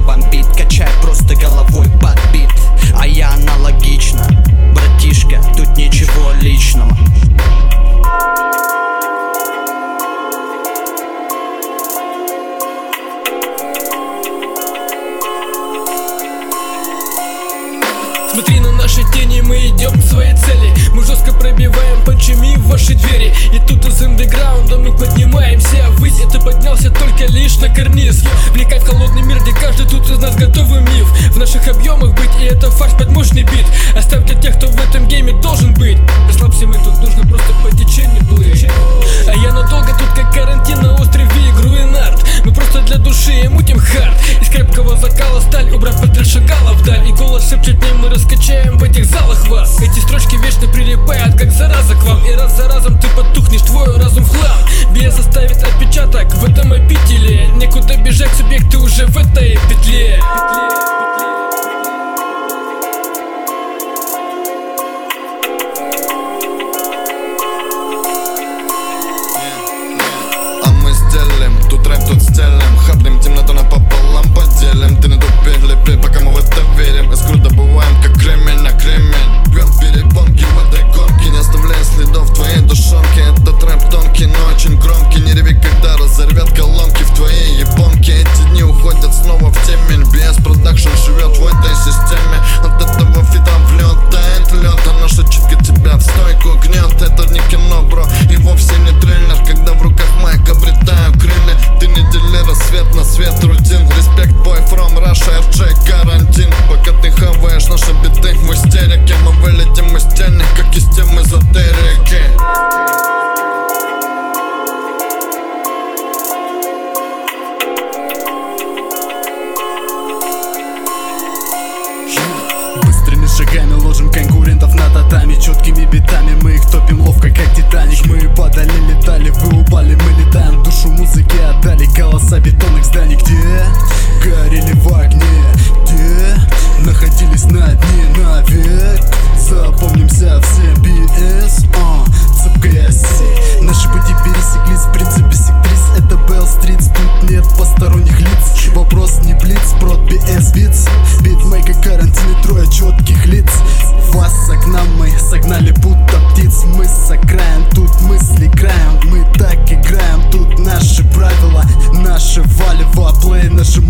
бомбит, качай просто головой под бит. А я аналогично, братишка, тут ничего личного. Смотри на наши тени, мы идем к своей цели. Мы жестко пробиваем панчами в ваши двери. И тут из андеграунда мы поднимаемся ввысь. И ты поднялся только лишь на карниз. Влекай в холодный мир, где каждый тут из нас готовый миф. В наших объемах быть, и это фарш под мощный бит. Оставь для тех, кто в этом гейме должен быть. Расслабься, мы тут нужно просто по течению плыть. А я надолго тут как карантин на острове игру нарт. Мы просто для души мутим хард. Из крепкого закала сталь, убрав портфель, шагала вдаль. И голос шепчет мне, мы раскачаем в этих залах вас. Эти строчки вечно прилипают, как зараза к вам. И раз за разом ты потухнешь, твой разум в хлам. Биас оставит отпечаток в этом обители. Некуда бежать, субъект, ты уже в этой петле. Тут рэп, тут стелем, хапнем темноту напополам, поделим. Ты на тупе лепи, пока мы в это верим. Искру добываем, как кремень на кремень. Бьем перепонки в этой гонке, не оставляя следов в твоей душонке. Этот рэп тонкий, но очень громкий. Не реви, когда разорвет колонки в твоей японке. Эти дни уходят снова в темень. BS Production живет в этой системе. От этого фита влетает лед, а наша читка тебя в стойку гнет. Это не кино, бро, и вовсе не триллер. Когда в руках майк обретаю крылья. Ты не дилер, свет на свет, рутин. Респект, бой, from Russia, RJ, карантин. Пока ты хаваешь наши биты в истерике, мы вылетим из тени, как из тем эзотерики. Быстрыми шагами ложим конкурентов на татами. Четкими битами мы их топим ловко, как Титаник. Мы падали, летали, вы упали, мы летаем. Душу музыки отдали, голоса бетонных зданий. Где горели в огне, где находились на дне навек. Запомнимся всем BS, цепкая сеть. Наши пути пересеклись, в принципе сектрис. Это Белл Стритс, тут нет посторонних лиц. Вопрос не блиц, прод BS Beats. Битмейкер, карантин и трое четких лиц. Вас с окна мы согнали будто птиц. Мы с окраин, тут мысли краем. Мы так играем, тут наши правила. Наши валево, плей, наши